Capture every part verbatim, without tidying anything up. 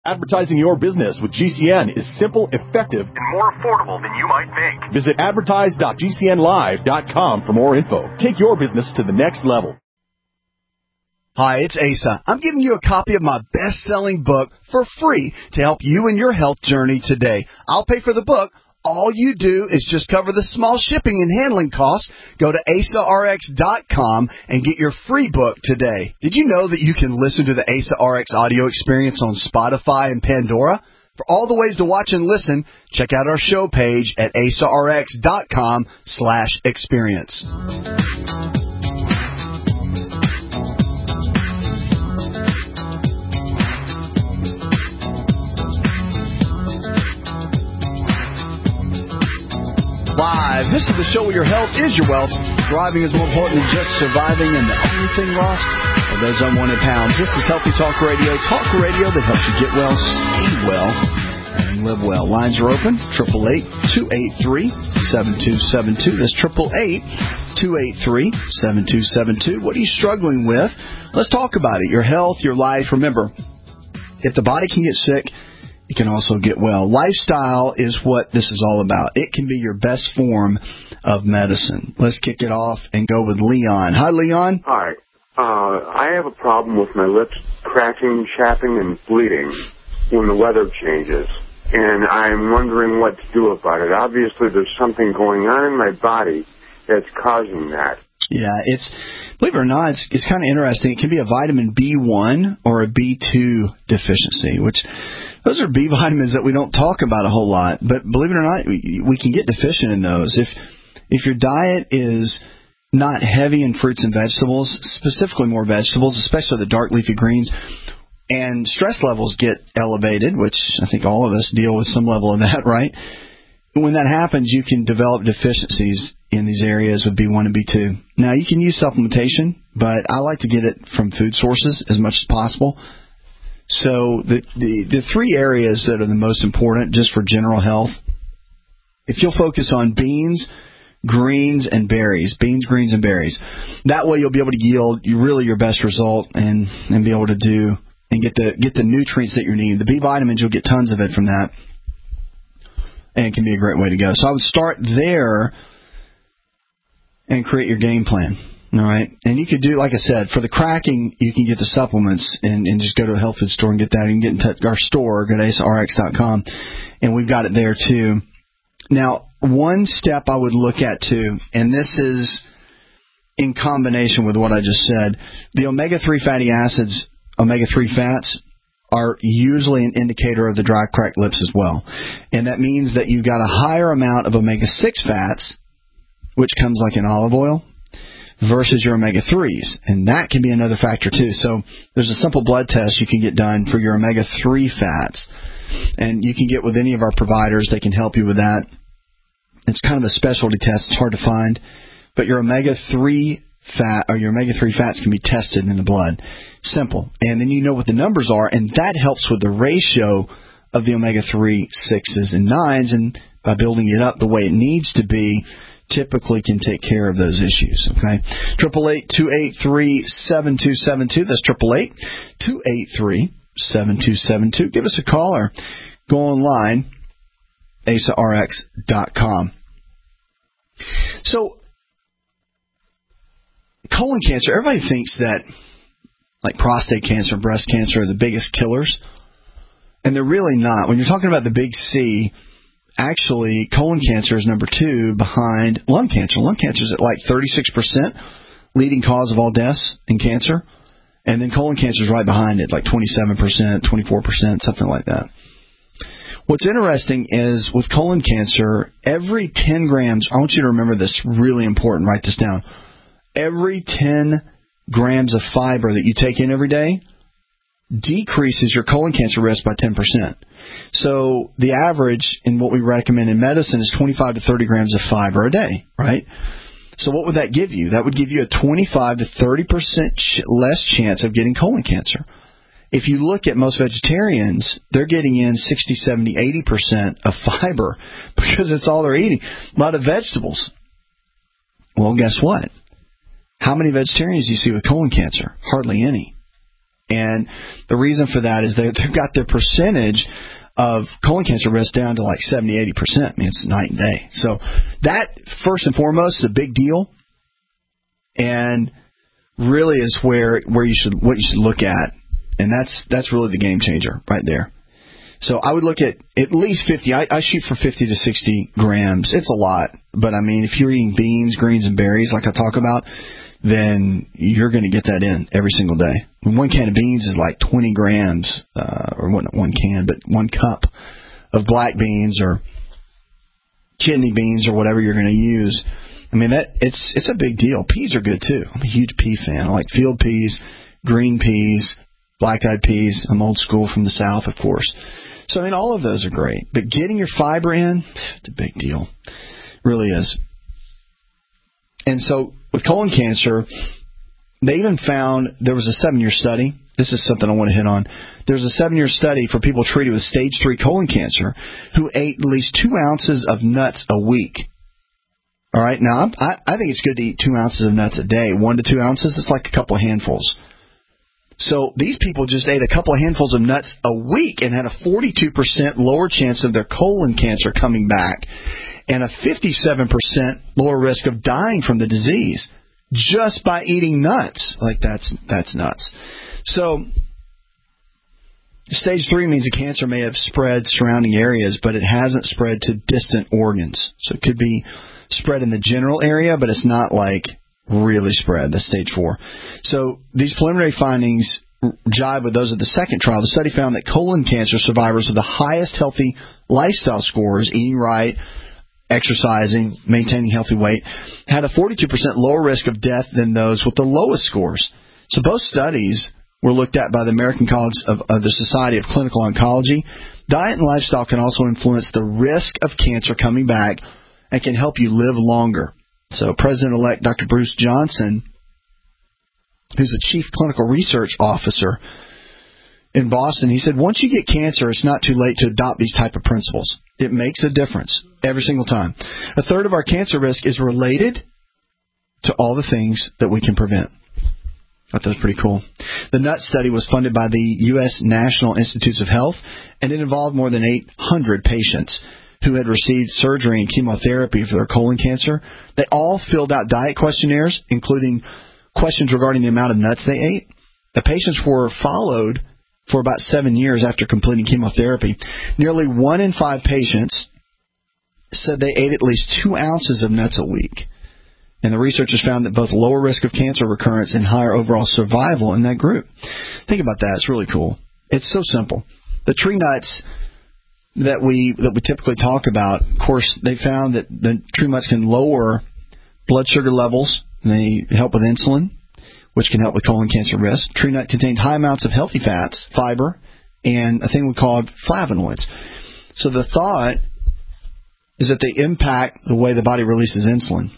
Advertising your business with G C N is simple, effective, and more affordable than you might think. Visit advertise dot g c n live dot com for more info. Take your business to the next level. Hi, it's Asa. I'm giving you a copy of my best-selling book for free to help you in your health journey today. I'll pay for the book. All you do is just cover the small shipping and handling costs. Go to asa r x dot com and get your free book today. Did you know that you can listen to the Asa R X audio experience on Spotify and Pandora? For all the ways to watch and listen, check out our show page at asa r x dot com slash experience. Live. This is the show where your health is your wealth. Driving is more important than just surviving, and the only thing lost are those unwanted pounds. This is Healthy Talk Radio. Talk radio that helps you get well, stay well, and live well. Lines are open. eight eight eight, two eight three, seven two seven two. That's eight eight eight, two eight three, seven two seven two. What are you struggling with? Let's talk about it. Your health, your life. Remember, if the body can get sick, you can also get well. Lifestyle is what this is all about. It can be your best form of medicine. Let's kick it off and go with Leon. Hi, Leon. Hi. Uh, I have a problem with my lips cracking, chapping, and bleeding when the weather changes. And I'm wondering what to do about it. Obviously, there's something going on in my body that's causing that. Yeah, it's, believe it or not, it's, it's kind of interesting. It can be a vitamin B one or a B two deficiency, which those are B vitamins that we don't talk about a whole lot. But believe it or not, we, we can get deficient in those. If if your diet is not heavy in fruits and vegetables, specifically more vegetables, especially the dark leafy greens, and stress levels get elevated, which I think all of us deal with some level of that, right? When that happens, you can develop deficiencies in these areas with B one and B two. Now, you can use supplementation, but I like to get it from food sources as much as possible. So the, the, the three areas that are the most important just for general health, if you'll focus on beans, greens, and berries, beans, greens, and berries, that way you'll be able to yield you really your best result and, and be able to do and get the get the nutrients that you need. The B vitamins, you'll get tons of it from that. And it can be a great way to go. So I would start there and create your game plan. All right. And you could do, like I said, for the cracking, you can get the supplements and, and just go to the health food store and get that. You can get in touch our store, go to asa r x dot com, and we've got it there too. Now, one step I would look at too, and this is in combination with what I just said, the omega three fatty acids, omega three fats, are usually an indicator of the dry, cracked lips as well. And that means that you've got a higher amount of omega six fats, which comes like in olive oil, versus your omega threes. And that can be another factor too. So there's a simple blood test you can get done for your omega three fats. And you can get with any of our providers. They can help you with that. It's kind of a specialty test. It's hard to find. But your omega three fat or your omega three fats can be tested in the blood. Simple. And then you know what the numbers are, and that helps with the ratio of the omega three, sixes, and nines, and by building it up the way it needs to be, typically can take care of those issues. Okay? eight eight eight, two eight three, seven two seven two. That's eight eight eight, two eight three, seven two seven two. Give us a call or go online, asa r x dot com. So, colon cancer, everybody thinks that like prostate cancer, breast cancer are the biggest killers, and they're really not. When you're talking about the big C, actually colon cancer is number two behind lung cancer. Lung cancer is at like thirty-six percent leading cause of all deaths in cancer, and then colon cancer is right behind it, like twenty-seven percent, twenty-four percent, something like that. What's interesting is with colon cancer, every ten grams, I want you to remember this, really important, write this down. Every ten grams of fiber that you take in every day decreases your colon cancer risk by ten percent. So the average in what we recommend in medicine is twenty-five to thirty grams of fiber a day, right? So what would that give you? That would give you a twenty-five to thirty percent ch- less chance of getting colon cancer. If you look at most vegetarians, they're getting in sixty, seventy, eighty percent of fiber because it's all they're eating. A lot of vegetables. Well, guess what? How many vegetarians do you see with colon cancer? Hardly any. And the reason for that is they, they've got their percentage of colon cancer risk down to like seventy, eighty percent. I mean, it's night and day. So that, first and foremost, is a big deal. And really is where, where you should, what you should look at. And that's, that's really the game changer right there. So I would look at at least fifty. I, I shoot for fifty to sixty grams. It's a lot. But, I mean, if you're eating beans, greens, and berries like I talk about, then you're going to get that in every single day. One can of beans is like twenty grams, uh, or not one can, but one cup of black beans or kidney beans or whatever you're going to use. I mean, that it's it's a big deal. Peas are good, too. I'm a huge pea fan. I like field peas, green peas, black-eyed peas. I'm old school from the South, of course. So, I mean, all of those are great. But getting your fiber in, it's a big deal. It really is. And so with colon cancer, they even found there was a seven-year study. This is something I want to hit on. There was a seven-year study for people treated with stage three colon cancer who ate at least two ounces of nuts a week. All right? Now, I, I think it's good to eat two ounces of nuts a day. One to two ounces, it's like a couple of handfuls. So these people just ate a couple of handfuls of nuts a week and had a forty-two percent lower chance of their colon cancer coming back and a fifty-seven percent lower risk of dying from the disease just by eating nuts. Like, that's that's nuts. So stage three means the cancer may have spread surrounding areas, but it hasn't spread to distant organs. So it could be spread in the general area, but it's not like really spread. That's stage four. So these preliminary findings jive with those of the second trial. The study found that colon cancer survivors with the highest healthy lifestyle scores, eating right, exercising, maintaining healthy weight, had a forty-two percent lower risk of death than those with the lowest scores. So both studies were looked at by the American College of, of the Society of Clinical Oncology. Diet and lifestyle can also influence the risk of cancer coming back and can help you live longer. So President-elect Doctor Bruce Johnson, who's the Chief Clinical Research Officer in Boston, he said, once you get cancer, it's not too late to adopt these type of principles. It makes a difference every single time. A third of our cancer risk is related to all the things that we can prevent. I thought that was pretty cool. The NUTS study was funded by the U S National Institutes of Health, and it involved more than eight hundred patients who had received surgery and chemotherapy for their colon cancer. They all filled out diet questionnaires, including questions regarding the amount of nuts they ate. The patients were followed for about seven years after completing chemotherapy. Nearly one in five patients said they ate at least two ounces of nuts a week. And the researchers found that both lower risk of cancer recurrence and higher overall survival in that group. Think about that. It's really cool. It's so simple. The tree nuts that we that we typically talk about, of course, they found that the tree nuts can lower blood sugar levels. They help with insulin, which can help with colon cancer risk. Tree nut contains high amounts of healthy fats, fiber, and a thing we call flavonoids. So the thought is that they impact the way the body releases insulin.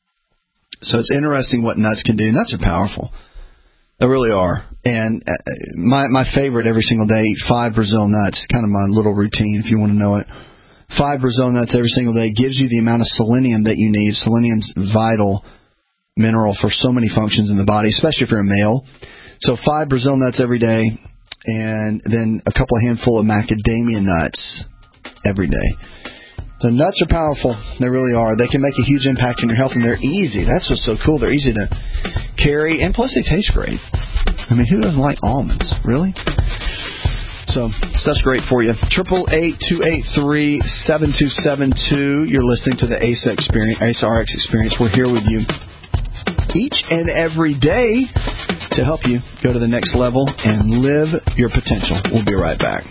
So it's interesting what nuts can do. Nuts are powerful. They really are. And my my favorite every single day, eat five Brazil nuts. Kind of my little routine if you want to know it. Five Brazil nuts every single day gives you the amount of selenium that you need. Selenium's vital mineral for so many functions in the body, especially if you're a male. So five Brazil nuts every day, and then a couple of handful of macadamia nuts every day. The nuts are powerful. They really are. They can make a huge impact on your health, and they're easy. That's what's so cool. They're easy to carry, and plus they taste great. I mean, who doesn't like almonds? Really? So, stuff's great for you. Triple eight two eight three seven two seven two. You're listening to the A C E Experience, A C E R X Experience. We're here with you each and every day to help you go to the next level and live your potential. We'll be right back.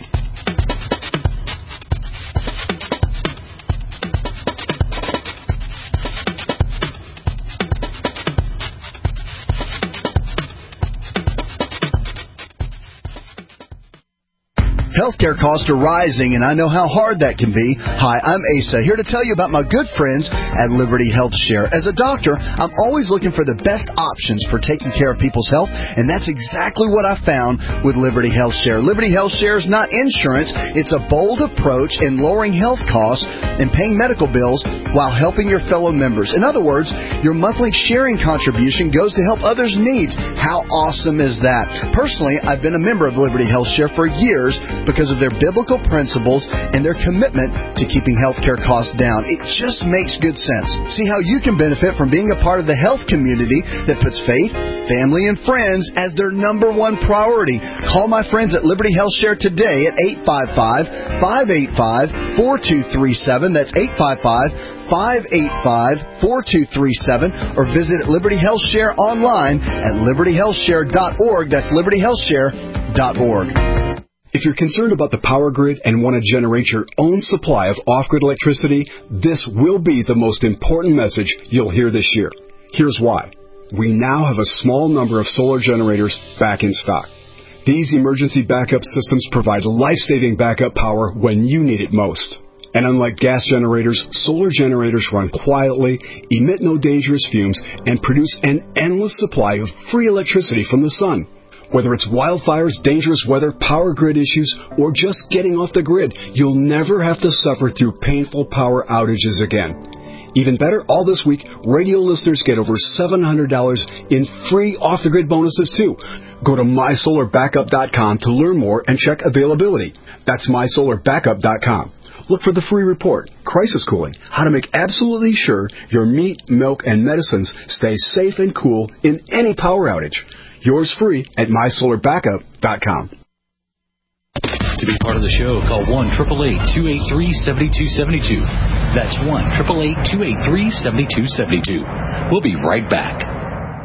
healthcare costs are rising, and I know how hard that can be. Hi, I'm Asa, here to tell you about my good friends at Liberty Health Share. As a doctor, I'm always looking for the best options for taking care of people's health, and that's exactly what I found with Liberty Health Share. Liberty Health Share is not insurance. It's a bold approach in lowering health costs and paying medical bills while helping your fellow members. In other words, your monthly sharing contribution goes to help others' needs. How awesome is that? Personally, I've been a member of Liberty Health Share for years because of their biblical principles and their commitment to keeping healthcare costs down. It just makes good sense. See how you can benefit from being a part of the health community that puts faith, family, and friends as their number one priority. Call my friends at Liberty Health Share today at eight five five, five eight five, four two three seven. That's eight five five, five eight five, four two three seven, or visit Liberty Health Share online at liberty health share dot org. That's liberty health share dot org. If you're concerned about the power grid and want to generate your own supply of off-grid electricity, this will be the most important message you'll hear this year. Here's why. We now have a small number of solar generators back in stock. These emergency backup systems provide life-saving backup power when you need it most. And unlike gas generators, solar generators run quietly, emit no dangerous fumes, and produce an endless supply of free electricity from the sun. Whether it's wildfires, dangerous weather, power grid issues, or just getting off the grid, you'll never have to suffer through painful power outages again. Even better, all this week, radio listeners get over seven hundred dollars in free off-the-grid bonuses, too. Go to my solar backup dot com to learn more and check availability. That's my solar backup dot com. Look for the free report, Crisis Cooling, how to make absolutely sure your meat, milk, and medicines stay safe and cool in any power outage. Yours free at my solar backup dot com. To be part of the show, call one eight eight eight, two eight three, seven two seven two. That's one eight eight eight, two eight three, seven two seven two. We'll be right back.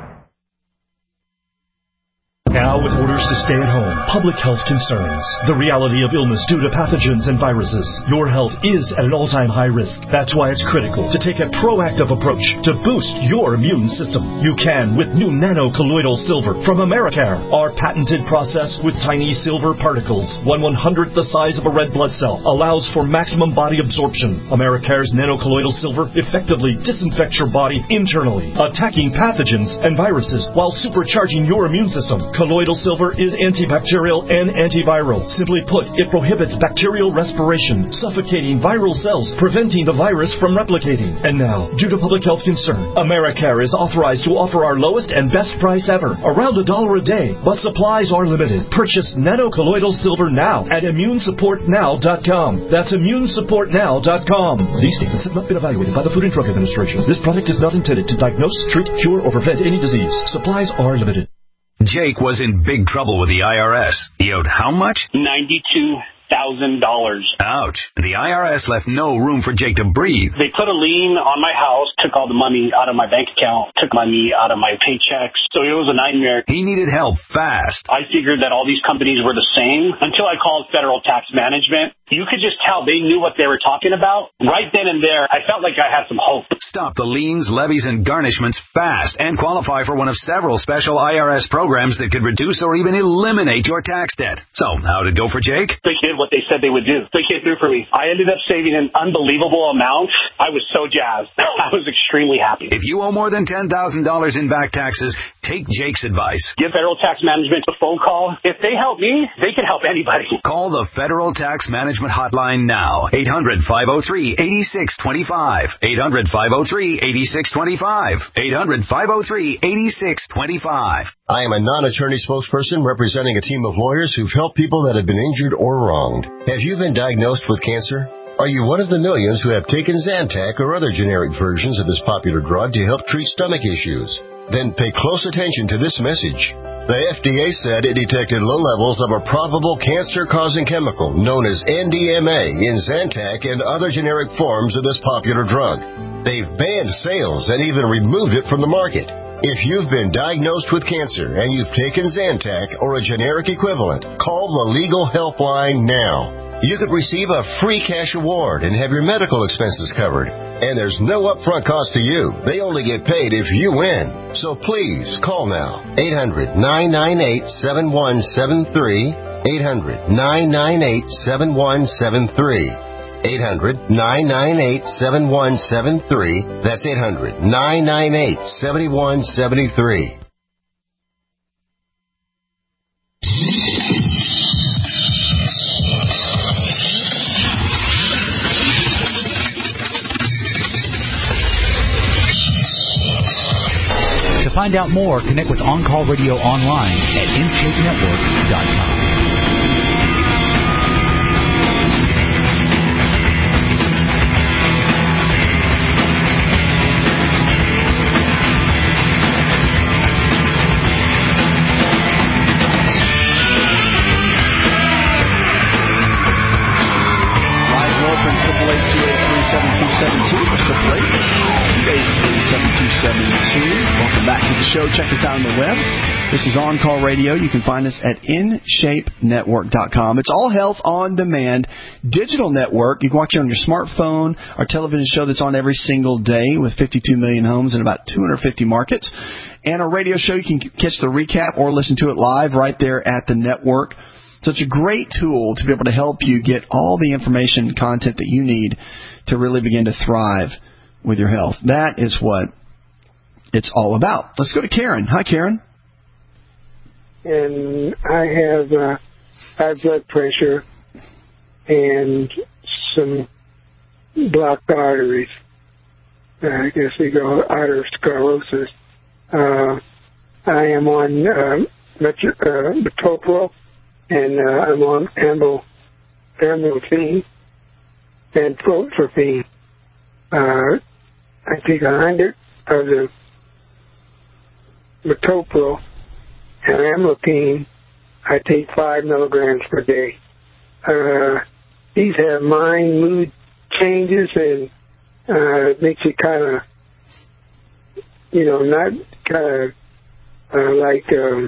Now, with orders to stay at home, public health concerns, the reality of illness due to pathogens and viruses, your health is at an all-time high risk. That's why it's critical to take a proactive approach to boost your immune system. You can with new nano-colloidal silver from Americare. Our patented process with tiny silver particles, one one-hundredth the size of a red blood cell, allows for maximum body absorption. Americare's nano-colloidal silver effectively disinfects your body internally, attacking pathogens and viruses while supercharging your immune system. Colloidal silver is antibacterial and antiviral. Simply put, it prohibits bacterial respiration, suffocating viral cells, preventing the virus from replicating. And now, due to public health concern, Americare is authorized to offer our lowest and best price ever, around a dollar a day, but supplies are limited. Purchase nano-colloidal silver now at immune support now dot com. That's immune support now dot com. These statements have not been evaluated by the Food and Drug Administration. This product is not intended to diagnose, treat, cure, or prevent any disease. Supplies are limited. Jake was in big trouble with the I R S. He owed how much? ninety-two thousand dollars. Ouch. The I R S left no room for Jake to breathe. They put a lien on my house, took all the money out of my bank account, took money out of my paychecks. So it was a nightmare. He needed help fast. I figured that all these companies were the same until I called Federal Tax Management. You could just tell they knew what they were talking about. Right then and there, I felt like I had some hope. Stop the liens, levies, and garnishments fast and qualify for one of several special I R S programs that could reduce or even eliminate your tax debt. So, how did it go for Jake? They did what they said they would do. They came through for me. I ended up saving an unbelievable amount. I was so jazzed. I was extremely happy. If you owe more than ten thousand dollars in back taxes, take Jake's advice. Give Federal Tax Management a phone call. If they help me, they can help anybody. Call the Federal Tax Management hotline now. eight hundred, five oh three, eight six two five. eight hundred, five oh three, eight six two five. eight hundred, five oh three, eight six two five. I am a non-attorney spokesperson representing a team of lawyers who've helped people that have been injured or wronged. Have you been diagnosed with cancer? Are you one of the millions who have taken Zantac or other generic versions of this popular drug to help treat stomach issues? Then pay close attention to this message. The F D A said it detected low levels of a probable cancer-causing chemical known as N D M A in Zantac and other generic forms of this popular drug. They've banned sales and even removed it from the market. If you've been diagnosed with cancer and you've taken Zantac or a generic equivalent, call the Legal Helpline now. You could receive a free cash award and have your medical expenses covered. And there's no upfront cost to you. They only get paid if you win. So please, call now. eight hundred, nine nine eight, seven one seven three eight hundred, nine nine eight, seven one seven three. eight hundred, nine nine eight, seven one seven three. That's eight hundred, nine nine eight, seven one seven three. To find out more, connect with On Call Radio online at in shape network dot com. Welcome back to the show. Check us out on the web. This is On Call Radio. You can find us at in shape network dot com. It's all health on demand digital network. You can watch it on your smartphone. Our television show that's on every single day with fifty-two million homes in about two hundred fifty markets. And our radio show, you can catch the recap or listen to it live right there at the network. So it's a great tool to be able to help you get all the information and content that you need to really begin to thrive with your health. That is what it's all about. Let's go to Karen. Hi, Karen. And I have uh, high blood pressure and some blocked arteries. Uh, I guess we go arteriosclerosis. Uh, I am on uh, metro, uh, metoprolol, and uh, I'm on amyl, amlodipine and protropine. Uh, I take a hundred of the metoprolol and amlodipine. I take five milligrams per day. Uh, these have mind, mood changes, and uh, it makes you kind of, you know, not kind of uh, like um,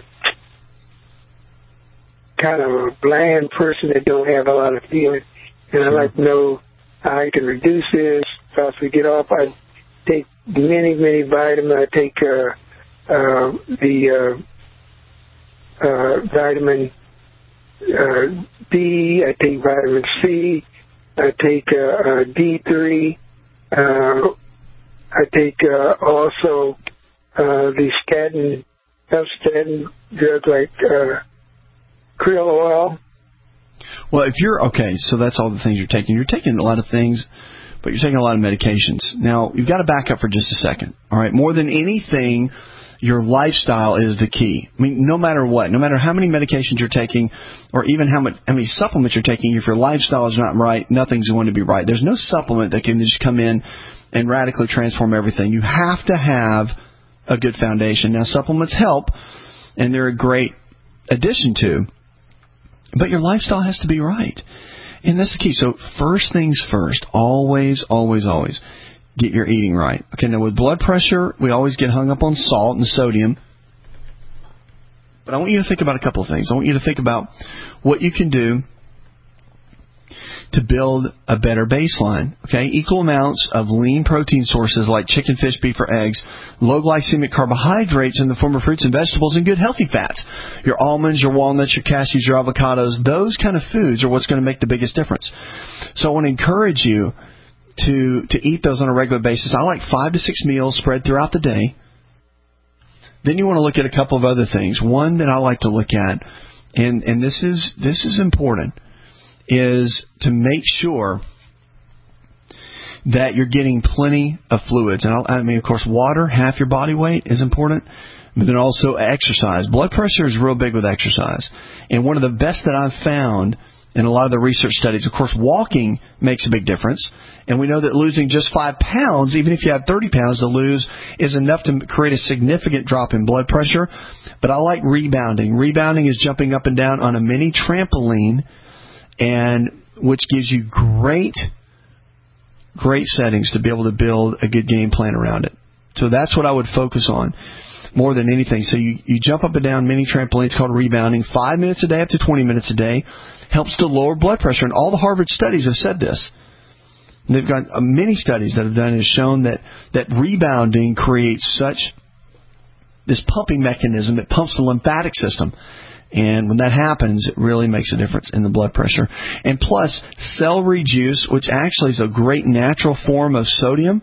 kind of a bland person that don't have a lot of feeling. And I'd like to know how I can reduce this, possibly get off. I take many, many vitamins. I take uh, uh, the uh, uh, vitamin uh, D. I take vitamin C. I take uh, uh, D three. Uh, I take uh, also uh, the statin, statin drugs like uh, krill oil. Well, if you're, okay, so that's all the things you're taking. You're taking a lot of things, but you're taking a lot of medications. Now, you've got to back up for just a second, all right? More than anything, your lifestyle is the key. I mean, no matter what, no matter how many medications you're taking or even how, much, how many supplements you're taking, if your lifestyle is not right, nothing's going to be right. There's no supplement that can just come in and radically transform everything. You have to have a good foundation. Now, supplements help, and they're a great addition to, but your lifestyle has to be right. And that's the key. So first things first, always, always, always get your eating right. Okay, now with blood pressure, we always get hung up on salt and sodium. But I want you to think about a couple of things. I want you to think about what you can do to build a better baseline. Okay, equal amounts of lean protein sources like chicken, fish, beef, or eggs, low glycemic carbohydrates in the form of fruits and vegetables, and good healthy fats. Your almonds, your walnuts, your cashews, your avocados, those kind of foods are what's going to make the biggest difference. So I want to encourage you to to eat those on a regular basis. I like five to six meals spread throughout the day. Then you want to look at a couple of other things. One that I like to look at, and, and this is this is important, is to make sure that you're getting plenty of fluids. And I'll, I mean, of course, water, half your body weight, is important, but then also exercise. Blood pressure is real big with exercise. And one of the best that I've found in a lot of the research studies, of course, walking makes a big difference. And we know that losing just five pounds, even if you have thirty pounds to lose, is enough to create a significant drop in blood pressure. But I like rebounding. Rebounding is jumping up and down on a mini trampoline, and which gives you great, great settings to be able to build a good game plan around it. So that's what I would focus on more than anything. So you, you jump up and down mini trampolines called rebounding, five minutes a day up to twenty minutes a day, helps to lower blood pressure. And all the Harvard studies have said this. They've got uh, many studies that have done has shown that, that rebounding creates such this pumping mechanism that pumps the lymphatic system. And when that happens, it really makes a difference in the blood pressure. And plus, celery juice, which actually is a great natural form of sodium,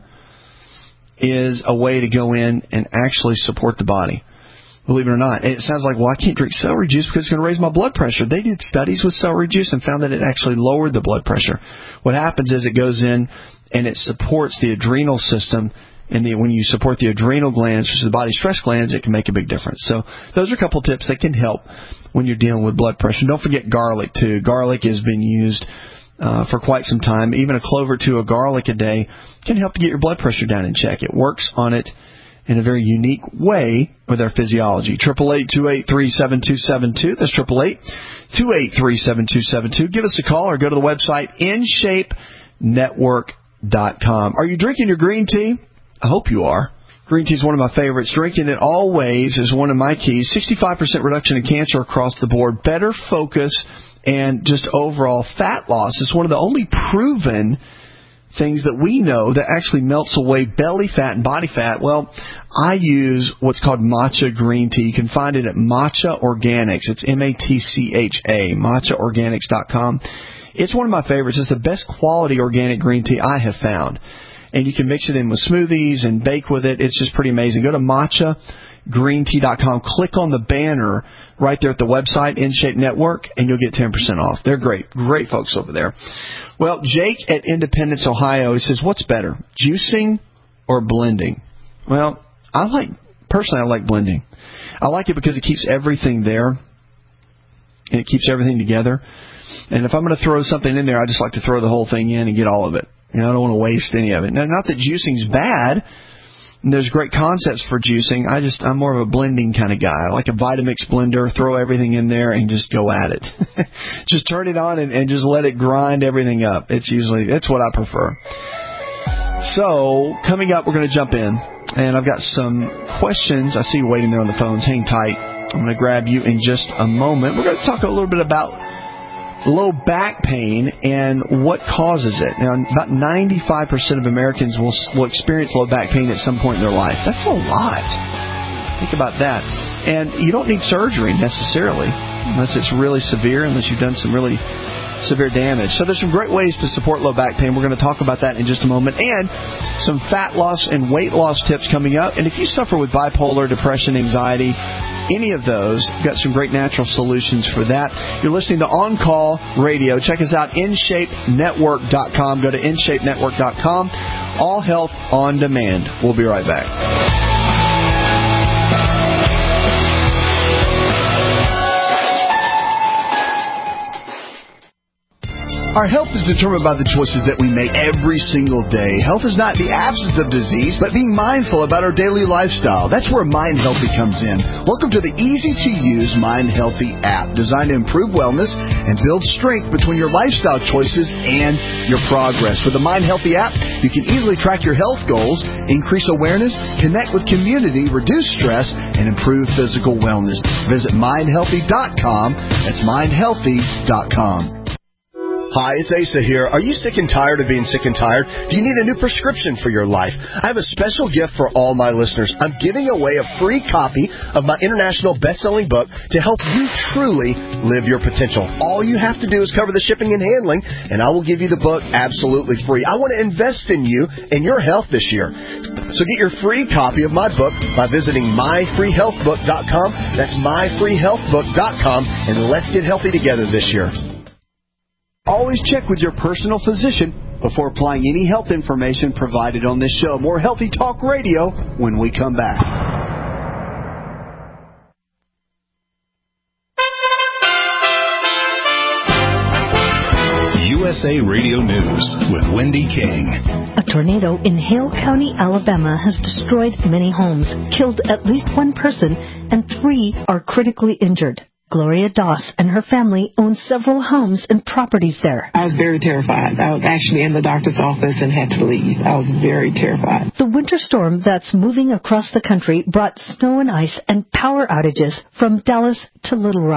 is a way to go in and actually support the body. Believe it or not. It sounds like, well, I can't drink celery juice because it's going to raise my blood pressure. They did studies with celery juice and found that it actually lowered the blood pressure. What happens is it goes in and it supports the adrenal system. And the, when you support the adrenal glands, which is the body's stress glands, it can make a big difference. So those are a couple tips that can help when you're dealing with blood pressure. Don't forget garlic, too. Garlic has been used uh, for quite some time. Even a clove or two of garlic a day can help to get your blood pressure down in check. It works on it in a very unique way with our physiology. eight eight eight, two eight three, seven two seven two. That's eight eight eight, two eight three, seven two seven two. Give us a call or go to the website in shape network dot com. Are you drinking your green tea? I hope you are. Green tea is one of my favorites. Drinking it always is one of my keys. sixty-five percent reduction in cancer across the board. Better focus and just overall fat loss. It's one of the only proven things that we know that actually melts away belly fat and body fat. Well, I use what's called matcha green tea. You can find it at Matcha Organics. It's M A T C H A, matcha organics dot com. It's one of my favorites. It's the best quality organic green tea I have found. And you can mix it in with smoothies and bake with it. It's just pretty amazing. Go to matcha green tea dot com. Click on the banner right there at the website, InShape Network, and you'll get ten percent off. They're great. Great folks over there. Well, Jake at Independence, Ohio, he says, what's better, juicing or blending? Well, I like, personally, I like blending. I like it because it keeps everything there, and it keeps everything together. And if I'm going to throw something in there, I just like to throw the whole thing in and get all of it. You know, I don't want to waste any of it. Now, not that juicing's bad. There's great concepts for juicing. I just, I'm more of a blending kind of guy. I like a Vitamix blender, throw everything in there and just go at it. Just turn it on and, and just let it grind everything up. It's usually, that's what I prefer. So, coming up, we're going to jump in. And I've got some questions. I see you waiting there on the phones. Hang tight. I'm going to grab you in just a moment. We're going to talk a little bit about low back pain and what causes it. Now, about ninety-five percent of Americans will will experience low back pain at some point in their life. That's a lot. Think about that. And you don't need surgery necessarily, unless it's really severe, unless you've done some really severe damage. So there's some great ways to support low back pain. We're going to talk about that in just a moment. And some fat loss and weight loss tips coming up. And if you suffer with bipolar, depression, anxiety, any of those, got some great natural solutions for that. You're listening to On Call Radio. Check us out, in shape network dot com. Go to in shape network dot com. All health on demand. We'll be right back. Our health is determined by the choices that we make every single day. Health is not the absence of disease, but being mindful about our daily lifestyle. That's where Mind Healthy comes in. Welcome to the easy-to-use Mind Healthy app, designed to improve wellness and build strength between your lifestyle choices and your progress. With the Mind Healthy app, you can easily track your health goals, increase awareness, connect with community, reduce stress, and improve physical wellness. Visit mind healthy dot com. That's mind healthy dot com. Hi, it's Asa here. Are you sick and tired of being sick and tired? Do you need a new prescription for your life? I have a special gift for all my listeners. I'm giving away a free copy of my international best-selling book to help you truly live your potential. All you have to do is cover the shipping and handling, and I will give you the book absolutely free. I want to invest in you and your health this year. So get your free copy of my book by visiting my free health book dot com. That's my free health book dot com, and let's get healthy together this year. Always check with your personal physician before applying any health information provided on this show. More Healthy Talk Radio when we come back. U S A Radio News with Wendy King. A tornado in Hale County, Alabama has destroyed many homes, killed at least one person, and three are critically injured. Gloria Doss and her family own several homes and properties there. I was very terrified. I was actually in the doctor's office and had to leave. I was very terrified. The winter storm that's moving across the country brought snow and ice and power outages from Dallas to Little Rock.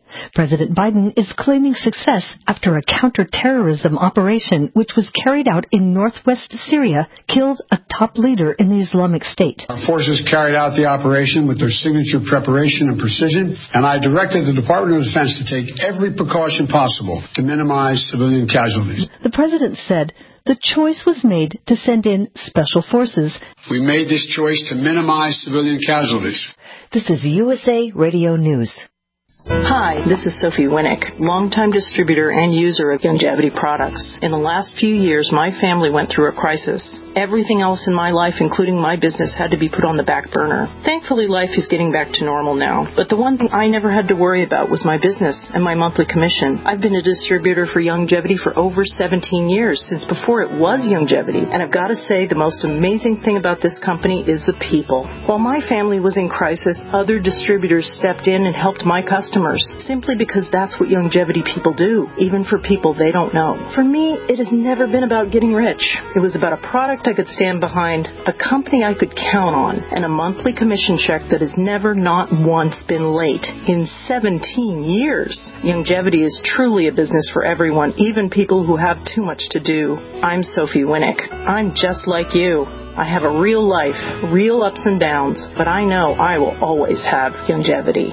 President Biden is claiming success after a counterterrorism operation which was carried out in northwest Syria killed a top leader in the Islamic State. Our forces carried out the operation with their signature preparation and precision, and I directed the Department of Defense to take every precaution possible to minimize civilian casualties. The president said the choice was made to send in special forces. We made this choice to minimize civilian casualties. This is U S A Radio News. Hi, this is Sophie Winnick, longtime distributor and user of Youngevity products. In the last few years, my family went through a crisis. Everything else in my life, including my business, had to be put on the back burner. Thankfully, life is getting back to normal now. But the one thing I never had to worry about was my business and my monthly commission. I've been a distributor for Youngevity for over seventeen years, since before it was Youngevity. And I've got to say, the most amazing thing about this company is the people. While my family was in crisis, other distributors stepped in and helped my customers, simply because that's what Youngevity people do, even for people they don't know. For me, it has never been about getting rich. It was about a product I could stand behind, a company I could count on, and a monthly commission check that has never not once been late in seventeen years. Youngevity is truly a business for everyone, even people who have too much to do. I'm Sophie Winnick. I'm just like you. I have a real life, real ups and downs, but I know I will always have Youngevity.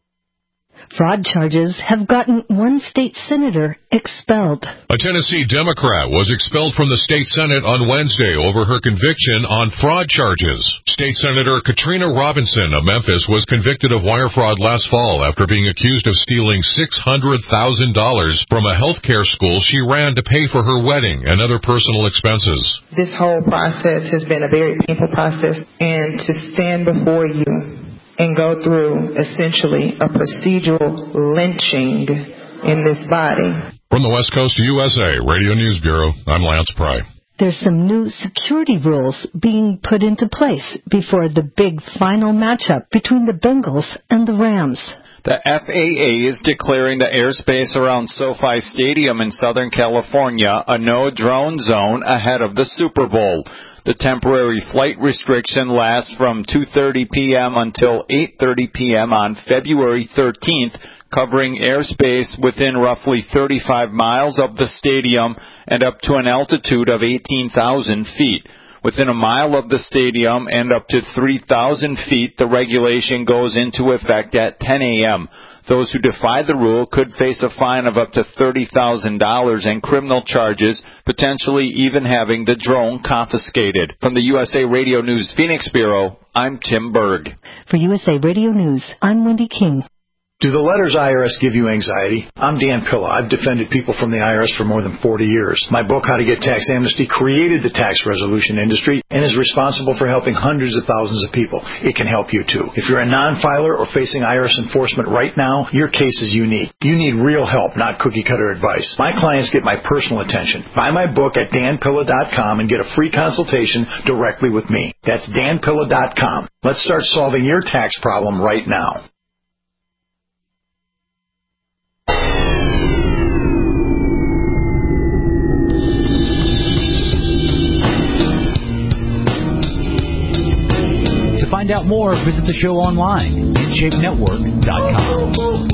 Fraud charges have gotten one state senator expelled. A Tennessee Democrat was expelled from the state Senate on Wednesday over her conviction on fraud charges. State Senator Katrina Robinson of Memphis was convicted of wire fraud last fall after being accused of stealing six hundred thousand dollars from a health care school she ran to pay for her wedding and other personal expenses. This whole process has been a very painful process, and to stand before you and go through, essentially, a procedural lynching in this body. From the West Coast U S A Radio News Bureau, I'm Lance Pry. There's some new security rules being put into place before the big final matchup between the Bengals and the Rams. The F A A is declaring the airspace around SoFi Stadium in Southern California a no-drone zone ahead of the Super Bowl. The temporary flight restriction lasts from two thirty p.m. until eight thirty p.m. on February thirteenth, covering airspace within roughly thirty-five miles of the stadium and up to an altitude of eighteen thousand feet. Within a mile of the stadium and up to three thousand feet, the regulation goes into effect at ten a.m. Those who defy the rule could face a fine of up to thirty thousand dollars and criminal charges, potentially even having the drone confiscated. From the U S A Radio News Phoenix Bureau, I'm Tim Berg. For U S A Radio News, I'm Wendy King. Do the letters I R S give you anxiety? I'm Dan Pilla. I've defended people from the I R S for more than forty years. My book, How to Get Tax Amnesty, created the tax resolution industry and is responsible for helping hundreds of thousands of people. It can help you, too. If you're a non-filer or facing I R S enforcement right now, your case is unique. You need real help, not cookie-cutter advice. My clients get my personal attention. Buy my book at dan pilla dot com and get a free consultation directly with me. That's dan pilla dot com. Let's start solving your tax problem right now. To find out more, visit the show online, in shape network dot com.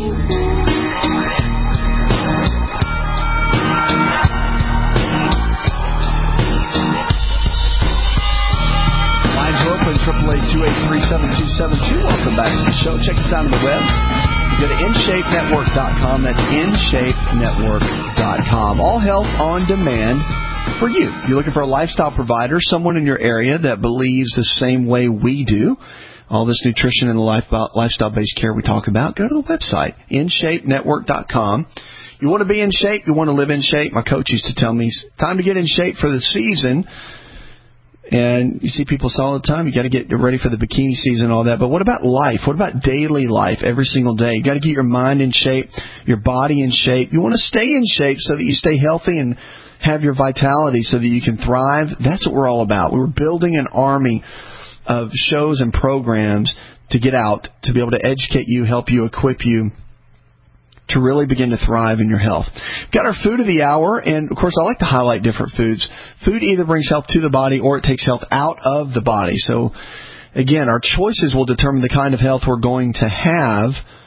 Lines are open, triple eight two eight three seven two seven two. Welcome back to the show. Check us out on the web. Go to in shape network dot com. That's in shape network dot com. All health on demand for you. You're looking for a lifestyle provider, someone in your area that believes the same way we do. All this nutrition and life, lifestyle-based care we talk about, go to the website, in shape network dot com. You want to be in shape, you want to live in shape. My coach used to tell me, it's time to get in shape for the season. And you see people say all the time, you got to get ready for the bikini season and all that. But what about life? What about daily life every single day? You got to get your mind in shape, your body in shape. You want to stay in shape so that you stay healthy and have your vitality so that you can thrive. That's what we're all about. We're building an army of shows and programs to get out, to be able to educate you, help you, equip you to really begin to thrive in your health. Got our food of the hour, and of course I like to highlight different foods. Food either brings health to the body or it takes health out of the body. So again, our choices will determine the kind of health we're going to have.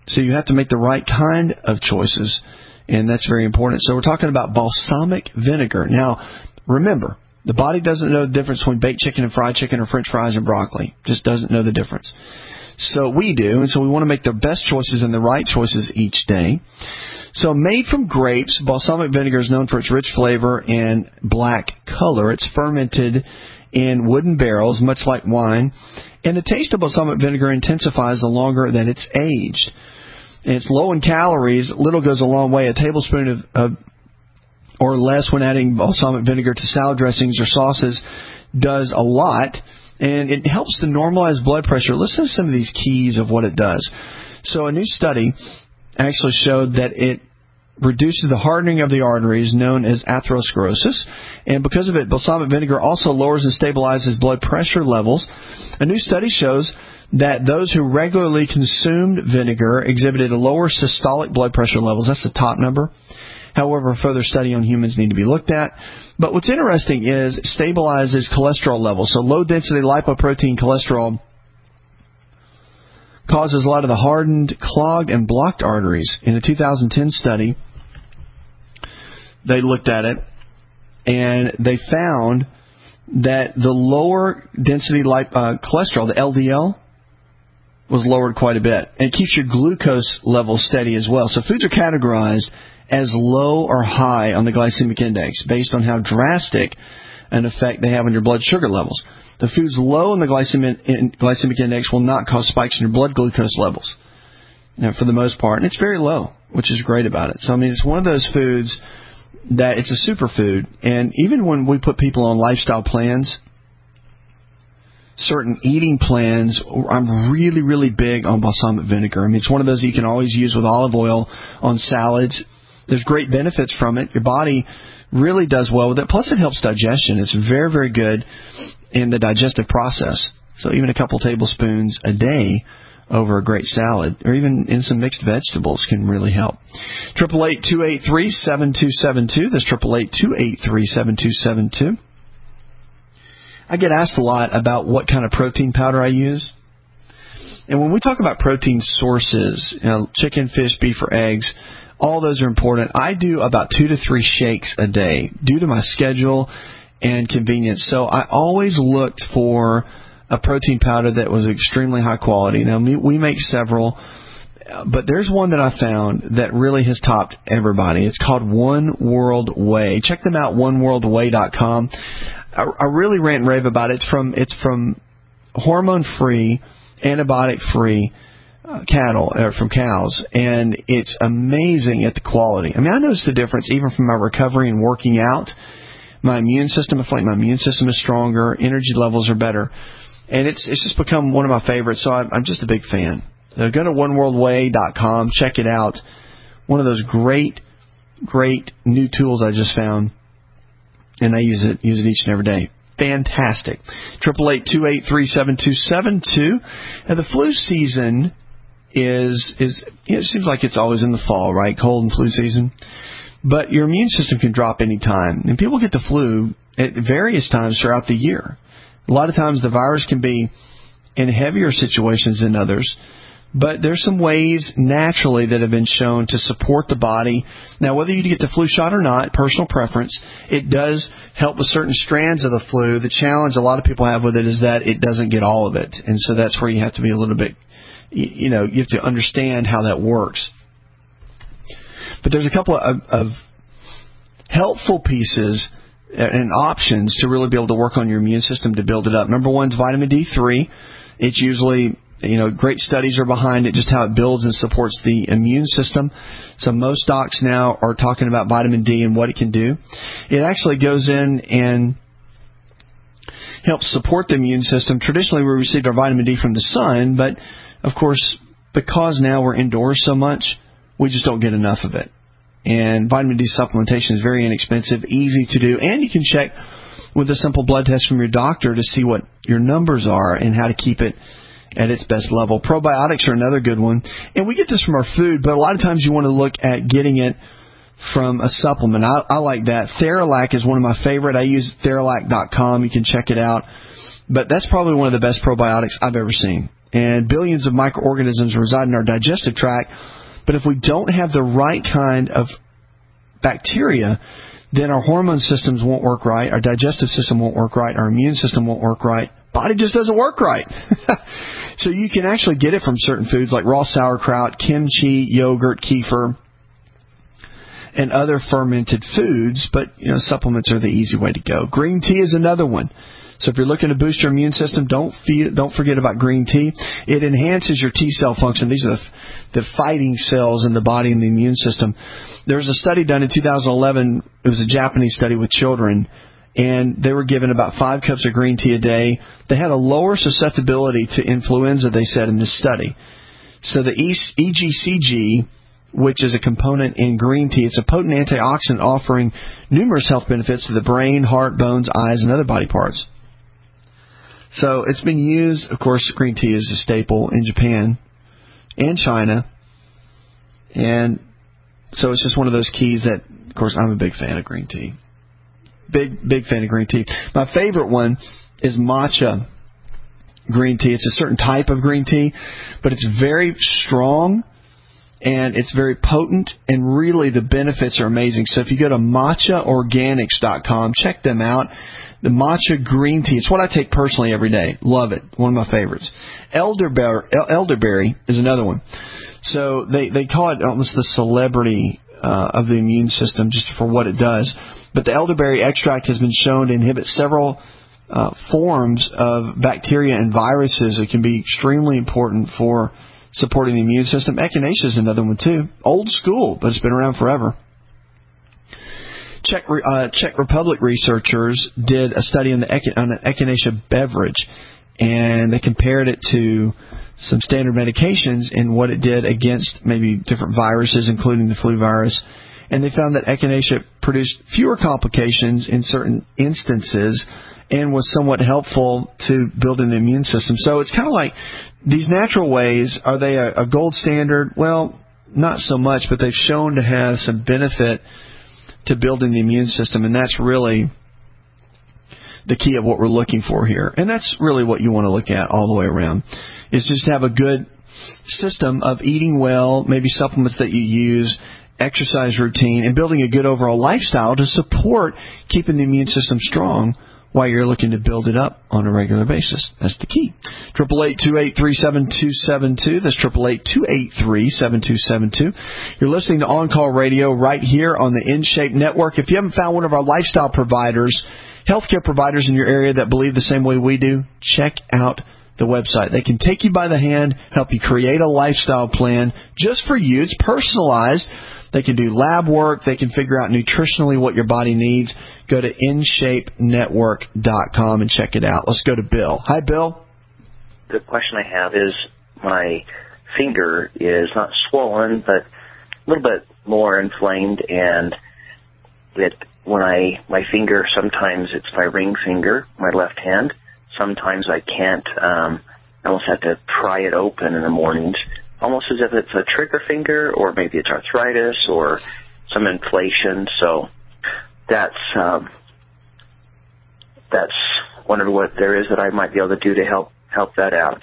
So you have to make the right kind of choices, and that's very important. So we're talking about balsamic vinegar. Now, remember, the body doesn't know the difference between baked chicken and fried chicken or French fries and broccoli. Just doesn't know the difference. So we do, and so we want to make the best choices and the right choices each day. So made from grapes, balsamic vinegar is known for its rich flavor and black color. It's fermented in wooden barrels, much like wine. And the taste of balsamic vinegar intensifies the longer that it's aged. And it's low in calories. Little goes a long way. A tablespoon of, of or less when adding balsamic vinegar to salad dressings or sauces does a lot. And it helps to normalize blood pressure. Listen to some of these keys of what it does. So a new study actually showed that it reduces the hardening of the arteries, known as atherosclerosis. And because of it, balsamic vinegar also lowers and stabilizes blood pressure levels. A new study shows that those who regularly consumed vinegar exhibited a lower systolic blood pressure levels. That's the top number. However, further study on humans need to be looked at. But what's interesting is it stabilizes cholesterol levels. So low-density lipoprotein cholesterol causes a lot of the hardened, clogged, and blocked arteries. In a two thousand ten study, they looked at it, and they found that the lower density lip, uh, cholesterol, the L D L, was lowered quite a bit. And it keeps your glucose levels steady as well. So foods are categorized as low or high on the glycemic index based on how drastic an effect they have on your blood sugar levels. The foods low in the glycemic, in, glycemic index will not cause spikes in your blood glucose levels, you know, for the most part. And it's very low, which is great about it. So, I mean, it's one of those foods that it's a superfood. And even when we put people on lifestyle plans, certain eating plans, I'm really, really big on balsamic vinegar. I mean, it's one of those you can always use with olive oil on salads. There's great benefits from it. Your body really does well with it. Plus, it helps digestion. It's very, very good in the digestive process. So even a couple tablespoons a day over a great salad, or even in some mixed vegetables, can really help. Triple eight two eight three seven two seven two. That's triple eight two eight three seven two seven two. I get asked a lot about what kind of protein powder I use. And when we talk about protein sources, you know, chicken, fish, beef, or eggs, all those are important. I do about two to three shakes a day due to my schedule and convenience. So I always looked for a protein powder that was extremely high quality. Now, we make several, but there's one that I found that really has topped everybody. It's called One World Whey. Check them out, one world whey dot com. I, I really rant and rave about it. It's from, it's from hormone-free, antibiotic-free uh, cattle, uh, from cows, and it's amazing at the quality. I mean, I noticed the difference even from my recovery and working out. My immune system, I feel like my immune system is stronger, energy levels are better, and it's it's just become one of my favorites, so I'm, I'm just a big fan. So go to one world whey dot com, check it out. One of those great, great new tools I just found, and I use it use it each and every day. Fantastic. Triple eight two eight three seven two seven two. And the flu season is is it seems like it's always in the fall, right? Cold and flu season. But your immune system can drop any time. And people get the flu at various times throughout the year. A lot of times the virus can be in heavier situations than others. But there's some ways naturally that have been shown to support the body. Now, whether you get the flu shot or not, personal preference, it does help with certain strands of the flu. The challenge a lot of people have with it is that it doesn't get all of it. And so that's where you have to be a little bit, you know, you have to understand how that works. But there's a couple of, of helpful pieces and options to really be able to work on your immune system to build it up. Number one is vitamin D three. It's usually, you know, great studies are behind it, just how it builds and supports the immune system. So most docs now are talking about vitamin D and what it can do. It actually goes in and helps support the immune system. Traditionally, we received our vitamin D from the sun, but, of course, because now we're indoors so much, we just don't get enough of it. And vitamin D supplementation is very inexpensive, easy to do, and you can check with a simple blood test from your doctor to see what your numbers are and how to keep it at its best level. Probiotics are another good one. And we get this from our food, but a lot of times you want to look at getting it from a supplement. I, I like that. Theralac is one of my favorite. I use theralac dot com. You can check it out. But that's probably one of the best probiotics I've ever seen. and billions of microorganisms reside in our digestive tract. But if we don't have the right kind of bacteria, then our hormone systems won't work right, our digestive system won't work right, our immune system won't work right. Body just doesn't work right. So you can actually get it from certain foods like raw sauerkraut, kimchi, yogurt, kefir, and other fermented foods, but you know, supplements are the easy way to go. Green tea is another one. So if you're looking to boost your immune system, don't feel, don't forget about green tea. It enhances your T cell function. These are the, the fighting cells in the body and the immune system. There was a study done in two thousand eleven. It was a Japanese study with children, and they were given about five cups of green tea a day. They had a lower susceptibility to influenza, they said, in this study. So the E G C G, which is a component in green tea, it's a potent antioxidant offering numerous health benefits to the brain, heart, bones, eyes, and other body parts. So it's been used, of course, green tea is a staple in Japan and China. And so it's just one of those keys that, of course, I'm a big fan of green tea. Big, big fan of green tea. My favorite one is matcha green tea. It's a certain type of green tea, but it's very strong and it's very potent, and really the benefits are amazing. So if you go to matcha organics dot com, check them out. The matcha green tea, it's what I take personally every day. Love it. One of my favorites. Elderberry, elderberry is another one. So they, they call it almost the celebrity uh, of the immune system just for what it does. But the elderberry extract has been shown to inhibit several uh, forms of bacteria and viruses. It can be extremely important for supporting the immune system. Echinacea is another one too. Old school, but it's been around forever. Czech, uh, Czech Republic researchers did a study on, the, on an echinacea beverage, and they compared it to some standard medications and what it did against maybe different viruses, including the flu virus. And they found that echinacea produced fewer complications in certain instances and was somewhat helpful to building the immune system. So it's kind of like these natural ways, are they a, a gold standard? Well, not so much, but they've shown to have some benefit to building the immune system, and that's really the key of what we're looking for here. And that's really what you want to look at all the way around, is just have a good system of eating well, maybe supplements that you use, exercise routine, and building a good overall lifestyle to support keeping the immune system strong while you're looking to build it up on a regular basis. That's the key. eight eight eight, two eight three, seven two seven two. That's eight eight eight, two eight three, seven two seven two. You're listening to On Call Radio right here on the InShape Network. If you haven't found one of our lifestyle providers, healthcare providers in your area that believe the same way we do, check out the website. They can take you by the hand, help you create a lifestyle plan just for you. It's personalized. They can do lab work. They can figure out nutritionally what your body needs. Go to in shape network dot com and check it out. Let's go to Bill. Hi, Bill. The question I have is my finger is not swollen, but a little bit more inflamed, and it, when I my finger, sometimes it's my ring finger, my left hand. Sometimes I can't. Um, I almost have to pry it open in the mornings, almost as if it's a trigger finger, or maybe it's arthritis or some inflation. So that's um, that's wondering what there is that I might be able to do to help help that out.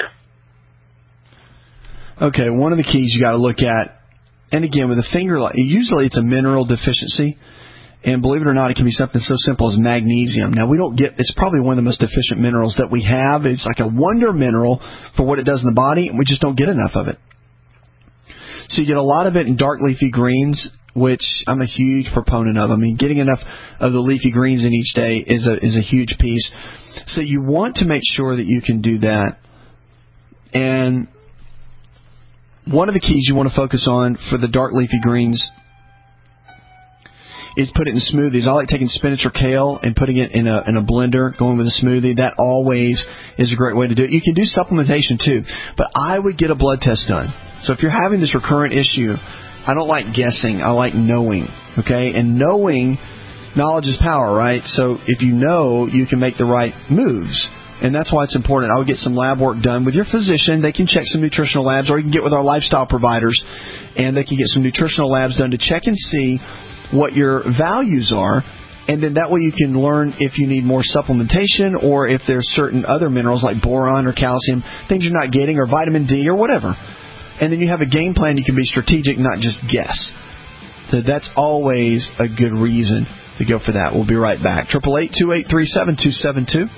Okay, one of the keys you got to look at, and again with a finger, usually it's a mineral deficiency. And believe it or not, it can be something so simple as magnesium. Now, we don't get, it's probably one of the most deficient minerals that we have. It's like a wonder mineral for what it does in the body, and we just don't get enough of it. So you get a lot of it in dark leafy greens, which I'm a huge proponent of. I mean, getting enough of the leafy greens in each day is a, is a huge piece. So you want to make sure that you can do that. And one of the keys you want to focus on for the dark leafy greens is put it in smoothies. I like taking spinach or kale and putting it in a in a blender, going with a smoothie. That always is a great way to do it. You can do supplementation too, but I would get a blood test done. So if you're having this recurrent issue, I don't like guessing. I like knowing, okay? And knowing, knowledge is power, right? So if you know, you can make the right moves. And that's why it's important. I would get some lab work done with your physician. They can check some nutritional labs, or you can get with our lifestyle providers, and they can get some nutritional labs done to check and see what your values are, And then that way you can learn if you need more supplementation or if there's certain other minerals like boron or calcium, things you're not getting, or vitamin D or whatever. And then you have a game plan. You can be strategic, not just guess. So that's always a good reason to go for that. We'll be right back. eight eight eight, two eight three, seven two seven two.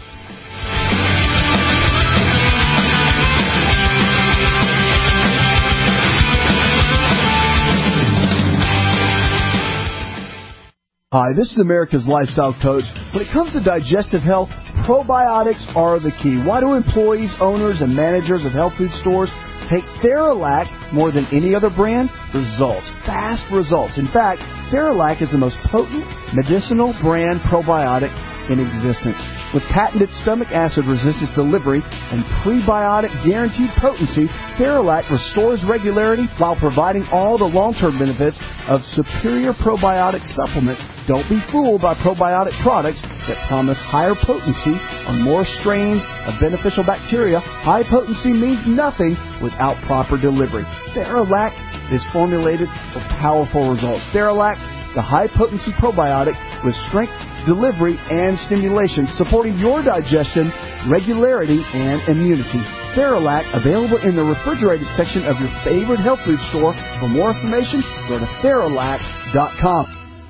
Hi, this is America's Lifestyle Coach. When it comes to digestive health, probiotics are the key. Why do employees, owners, and managers of health food stores take Theralac more than any other brand? Results. Fast results. In fact, Theralac is the most potent medicinal brand probiotic in existence. With patented stomach acid resistance delivery and prebiotic guaranteed potency, Theralac restores regularity while providing all the long-term benefits of superior probiotic supplements. Don't be fooled by probiotic products that promise higher potency on more strains of beneficial bacteria. High potency means nothing without proper delivery. Theralac is formulated for powerful results. Theralac, the high-potency probiotic with strength, delivery, and stimulation, supporting your digestion, regularity, and immunity. Theralac, available in the refrigerated section of your favorite health food store. For more information, go to Theralac dot com.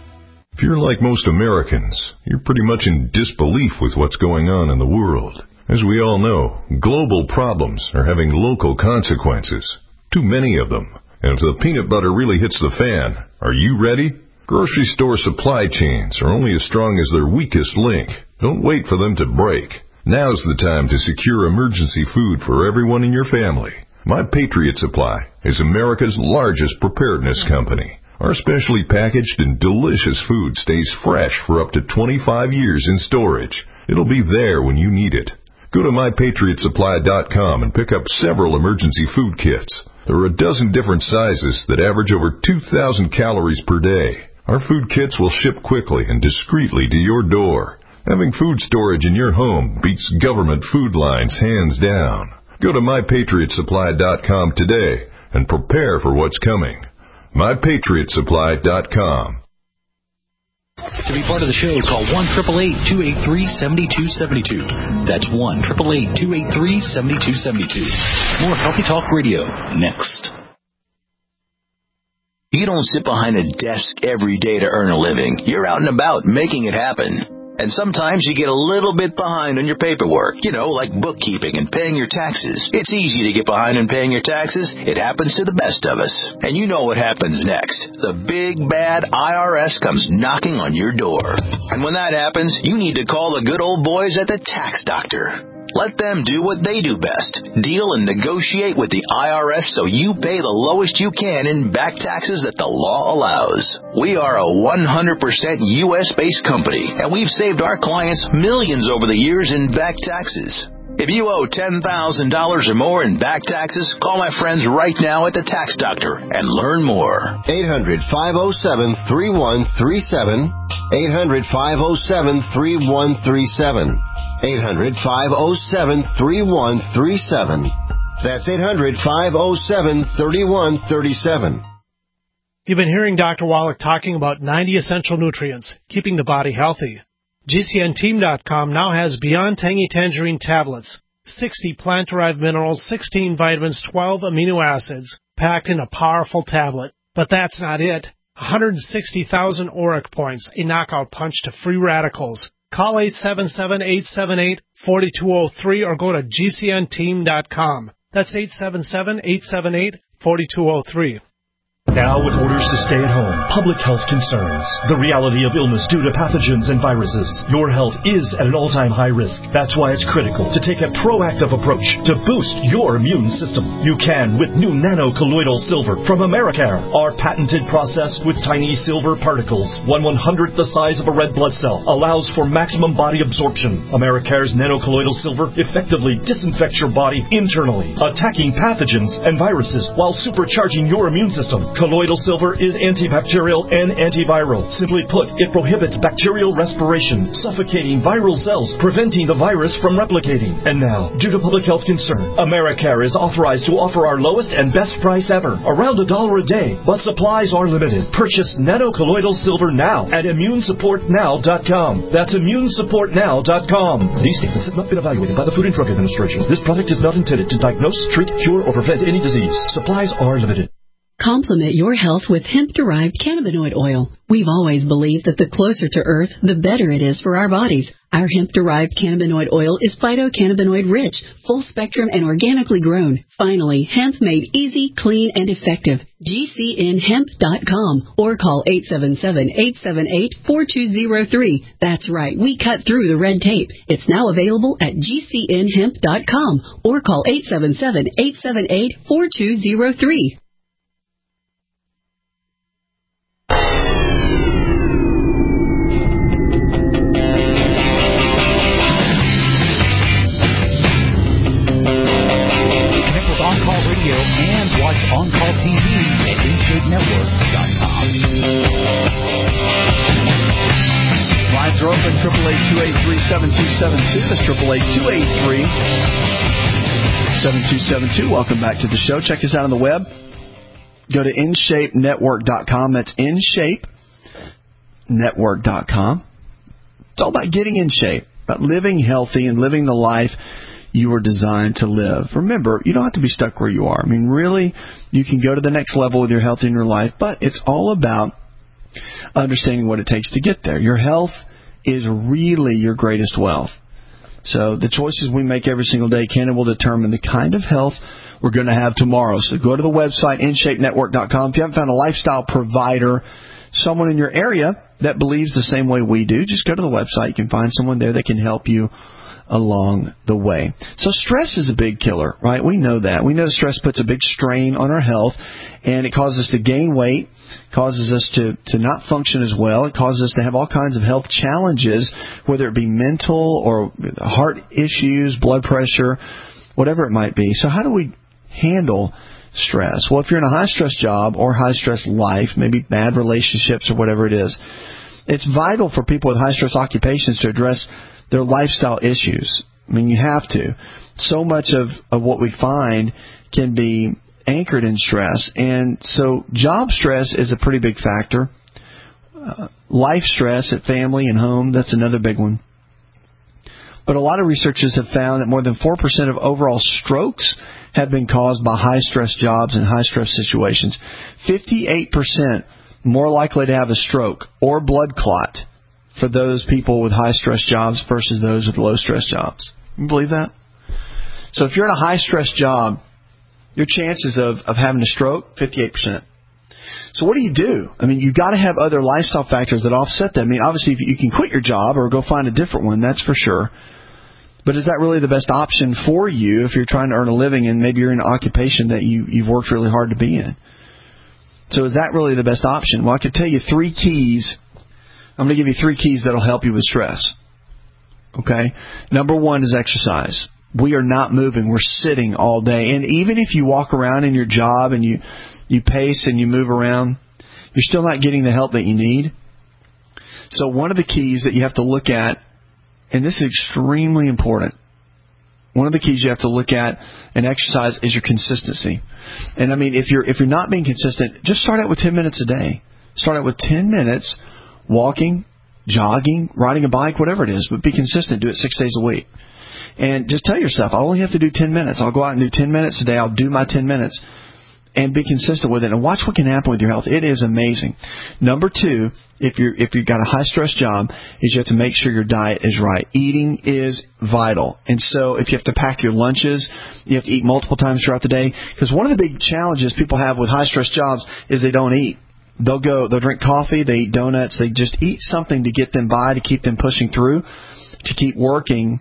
If you're like most Americans, you're pretty much in disbelief with what's going on in the world. As we all know, global problems are having local consequences. Too many of them. And if the peanut butter really hits the fan, are you ready? Grocery store supply chains are only as strong as their weakest link. Don't wait for them to break. Now's the time to secure emergency food for everyone in your family. My Patriot Supply is America's largest preparedness company. Our specially packaged and delicious food stays fresh for up to twenty-five years in storage. It'll be there when you need it. Go to my patriot supply dot com and pick up several emergency food kits. There are a dozen different sizes that average over two thousand calories per day. Our food kits will ship quickly and discreetly to your door. Having food storage in your home beats government food lines hands down. Go to my patriot supply dot com today and prepare for what's coming. my patriot supply dot com. To be part of the show, call one eight eight eight, two eight three, seven two seven two. That's one eight eight eight, two eight three, seven two seven two. More Healthy Talk Radio next. You don't sit behind a desk every day to earn a living. You're out and about making it happen. And sometimes you get a little bit behind on your paperwork, you know, like bookkeeping and paying your taxes. It's easy to get behind on paying your taxes. It happens to the best of us. And you know what happens next. The big, bad I R S comes knocking on your door. And when that happens, you need to call the good old boys at the Tax Doctor. Let them do what they do best. Deal and negotiate with the I R S so you pay the lowest you can in back taxes that the law allows. We are a one hundred percent U S-based company, and we've saved our clients millions over the years in back taxes. If you owe ten thousand dollars or more in back taxes, call my friends right now at the Tax Doctor and learn more. eight hundred, five oh seven, three one three seven. eight hundred, five oh seven, three one three seven. eight hundred, five oh seven, three one three seven. That's eight hundred, five oh seven, three one three seven. You've been hearing Doctor Wallach talking about ninety essential nutrients, keeping the body healthy. G C N team dot com now has Beyond Tangy Tangerine tablets, sixty plant-derived minerals, sixteen vitamins, twelve amino acids, packed in a powerful tablet. But that's not it. one hundred sixty thousand auric points, a knockout punch to free radicals. Call eight seven seven, eight seven eight, four two zero three or go to G C N team dot com. That's eight seven seven, eight seven eight, four two zero three. Now with orders to stay at home, public health concerns, the reality of illness due to pathogens and viruses. Your health is at an all-time high risk. That's why it's critical to take a proactive approach to boost your immune system. You can with new nano-colloidal silver from Americare. Our patented process with tiny silver particles, one one-hundredth the size of a red blood cell, allows for maximum body absorption. Americare's nano-colloidal silver effectively disinfects your body internally, attacking pathogens and viruses while supercharging your immune system. Colloidal silver is antibacterial and antiviral. Simply put, it prohibits bacterial respiration, suffocating viral cells, preventing the virus from replicating. And now, due to public health concern, Americare is authorized to offer our lowest and best price ever, around a dollar a day, but supplies are limited. Purchase nanocolloidal silver now at immune support now dot com. That's immune support now dot com. These statements have not been evaluated by the Food and Drug Administration. This product is not intended to diagnose, treat, cure, or prevent any disease. Supplies are limited. Complement your health with hemp-derived cannabinoid oil. We've always believed that the closer to Earth, the better it is for our bodies. Our hemp-derived cannabinoid oil is phytocannabinoid-rich, full-spectrum, and organically grown. Finally, hemp made easy, clean, and effective. G C N hemp dot com or call eight seven seven, eight seven eight, four two zero three. That's right, we cut through the red tape. It's now available at G C N hemp dot com or call eight seven seven, eight seven eight, four two zero three. And watch On Call T V at in shape network dot com. Lines are open, triple eight two eight three seven two seven two. That's triple eight two eight three seven two seven two. Welcome back to the show. Check us out on the web. Go to in shape network dot com. That's in shape network dot com. It's all about getting in shape, about living healthy and living the life you were designed to live. Remember, you don't have to be stuck where you are. I mean, really, you can go to the next level with your health in your life, but it's all about understanding what it takes to get there. Your health is really your greatest wealth. So the choices we make every single day can and will determine the kind of health we're going to have tomorrow. So go to the website, in shape network dot com. If you haven't found a lifestyle provider, someone in your area that believes the same way we do, just go to the website. You can find someone there that can help you along the way. So stress is a big killer, right? We know that. We know that stress puts a big strain on our health, and it causes us to gain weight, causes us to, to not function as well. It causes us to have all kinds of health challenges, whether it be mental or heart issues, blood pressure, whatever it might be. So how do we handle stress? Well, if you're in a high-stress job or high-stress life, maybe bad relationships or whatever it is, it's vital for people with high-stress occupations to address their lifestyle issues. I mean, you have to. So much of, of what we find can be anchored in stress. And so job stress is a pretty big factor. Uh, life stress at family and home, that's another big one. But a lot of researchers have found that more than four percent of overall strokes have been caused by high-stress jobs and high-stress situations. fifty-eight percent more likely to have a stroke or blood clot for those people with high-stress jobs versus those with low-stress jobs. You believe that? So if you're in a high-stress job, your chances of, of having a stroke, fifty-eight percent. So what do you do? I mean, you've got to have other lifestyle factors that offset that. I mean, obviously, if you can quit your job or go find a different one, that's for sure. But is that really the best option for you if you're trying to earn a living and maybe you're in an occupation that you, you've worked really hard to be in? So is that really the best option? Well, I could tell you three keys. I'm going to give you three keys that will help you with stress. Okay? Number one is exercise. We are not moving. We're sitting all day. And even if you walk around in your job and you, you pace and you move around, you're still not getting the help that you need. So one of the keys that you have to look at, and this is extremely important, one of the keys you have to look at in exercise is your consistency. And I mean, if you're if you're not being consistent, just start out with ten minutes a day. Start out with ten minutes walking, jogging, riding a bike, whatever it is, but be consistent. Do it six days a week. And just tell yourself, I only have to do ten minutes. I'll go out and do ten minutes a day. I'll do my ten minutes. And be consistent with it. And watch what can happen with your health. It is amazing. Number two, if you're if you've got a high-stress job, is you have to make sure your diet is right. Eating is vital. And so if you have to pack your lunches, you have to eat multiple times throughout the day. Because one of the big challenges people have with high-stress jobs is they don't eat. They'll go, they'll drink coffee, they eat donuts, they just eat something to get them by, to keep them pushing through, to keep working,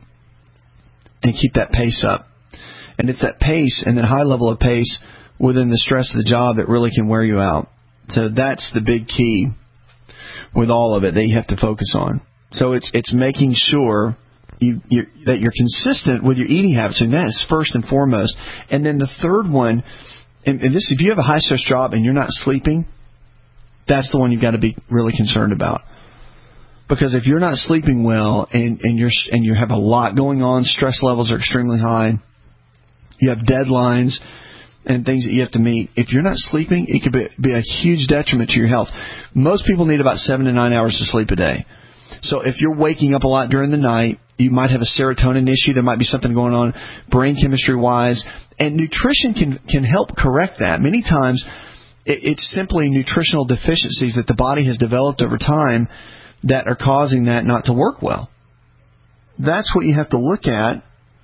and keep that pace up. And it's that pace and that high level of pace within the stress of the job that really can wear you out. So that's the big key with all of it that you have to focus on. So it's it's making sure you, you that you're consistent with your eating habits, and that is first and foremost. And then the third one and, and this, if you have a high stress job and you're not sleeping, that's the one you've got to be really concerned about. Because if you're not sleeping well and, and you're and you have a lot going on, stress levels are extremely high, you have deadlines and things that you have to meet. If you're not sleeping, it could be, be a huge detriment to your health. Most people need about seven to nine hours to sleep a day. So if you're waking up a lot during the night, you might have a serotonin issue. There might be something going on brain chemistry-wise. And nutrition can, can help correct that. Many times, it, it's simply nutritional deficiencies that the body has developed over time that are causing that not to work well. That's what you have to look at,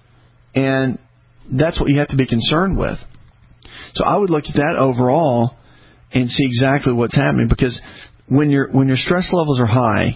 and that's what you have to be concerned with. So I would look at that overall and see exactly what's happening, because when your when your stress levels are high,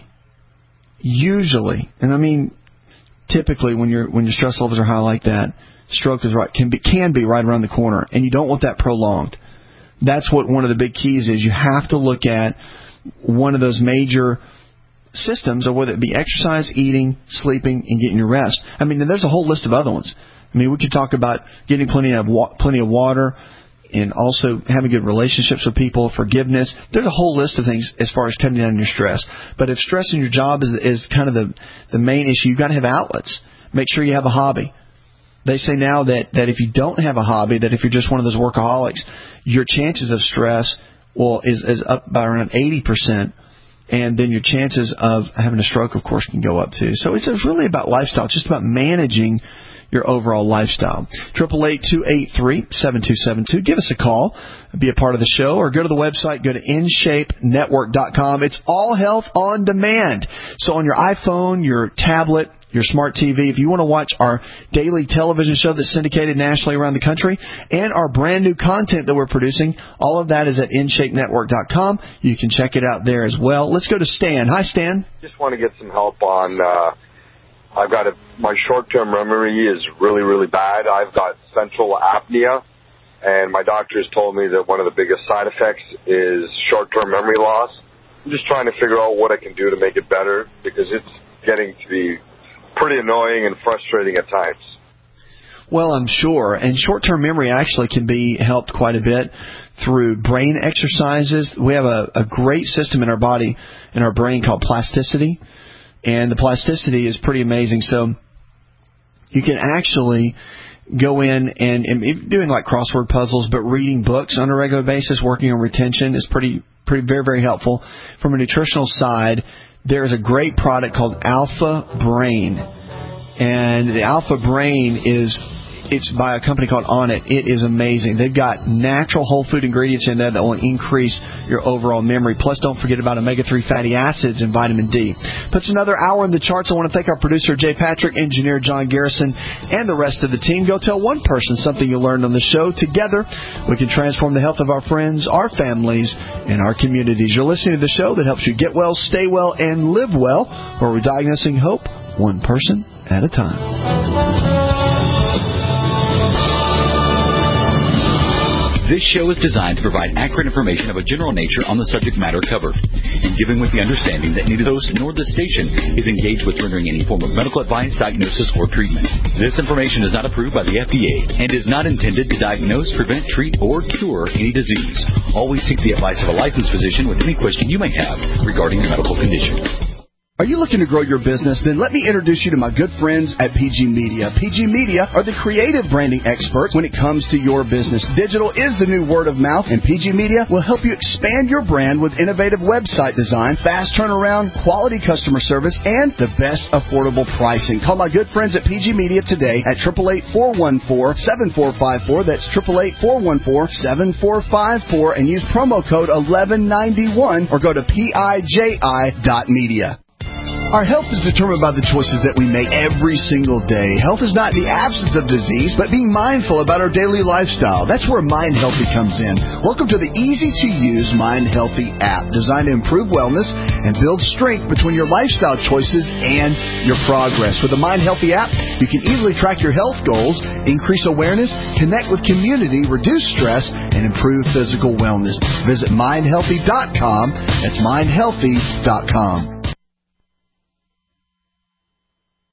usually, and I mean typically when your when your stress levels are high like that, stroke is right can be can be right around the corner, and you don't want that prolonged. That's what one of the big keys is. You have to look at one of those major systems, or whether it be exercise, eating, sleeping, and getting your rest. I mean, there's a whole list of other ones. I mean, we could talk about getting plenty of wa- plenty of water, and also having good relationships with people, forgiveness. There's a whole list of things as far as cutting down your stress. But if stress in your job is is kind of the the main issue, you've got to have outlets. Make sure you have a hobby. They say now that, that if you don't have a hobby, that if you're just one of those workaholics, your chances of stress well is, is up by around eighty percent. And then your chances of having a stroke, of course, can go up too. So it's really about lifestyle, just about managing your overall lifestyle. eight eight eight, two eight three, seven two seven two. Give us a call, be a part of the show, or go to the website, go to in shape network dot com. It's all health on demand. So on your iPhone, your tablet, your smart T V, if you want to watch our daily television show that's syndicated nationally around the country, and our brand new content that we're producing, all of that is at in shape network dot com. You can check it out there as well. Let's go to Stan. Hi, Stan. Just want to get some help on, uh, I've got a, my short-term memory is really, really bad. I've got central apnea, and my doctor has told me that one of the biggest side effects is short-term memory loss. I'm just trying to figure out what I can do to make it better, because it's getting to be pretty annoying and frustrating at times. Well, I'm sure. And short-term memory actually can be helped quite a bit through brain exercises. We have a, a great system in our body, in our brain, called plasticity. And the plasticity is pretty amazing. So you can actually go in and, and doing like crossword puzzles, but reading books on a regular basis, working on retention is pretty, pretty very, very helpful. From a nutritional side, there's a great product called Alpha Brain. And the Alpha Brain is, it's by a company called Onnit. It is amazing. They've got natural whole food ingredients in there that will increase your overall memory. Plus, don't forget about omega three fatty acids and vitamin D. Puts another hour in the charts. I want to thank our producer, Jay Patrick, engineer John Garrison, and the rest of the team. Go tell one person something you learned on the show. Together, we can transform the health of our friends, our families, and our communities. You're listening to the show that helps you get well, stay well, and live well, where we're diagnosing hope one person at a time. This show is designed to provide accurate information of a general nature on the subject matter covered, and given with the understanding that neither the host nor the station is engaged with rendering any form of medical advice, diagnosis, or treatment. This information is not approved by the F D A and is not intended to diagnose, prevent, treat, or cure any disease. Always seek the advice of a licensed physician with any question you may have regarding your medical condition. Are you looking to grow your business? Then let me introduce you to my good friends at P G Media. P G Media are the creative branding experts when it comes to your business. Digital is the new word of mouth, and P G Media will help you expand your brand with innovative website design, fast turnaround, quality customer service, and the best affordable pricing. Call my good friends at P G Media today at eight eight eight, four one four, seven four five four. That's eight eight eight, four one four, seven four five four, and use promo code eleven ninety-one or go to P I J I dot media. Our health is determined by the choices that we make every single day. Health is not the absence of disease, but being mindful about our daily lifestyle. That's where Mind Healthy comes in. Welcome to the easy-to-use Mind Healthy app, designed to improve wellness and build strength between your lifestyle choices and your progress. With the Mind Healthy app, you can easily track your health goals, increase awareness, connect with community, reduce stress, and improve physical wellness. Visit mind healthy dot com. That's mind healthy dot com.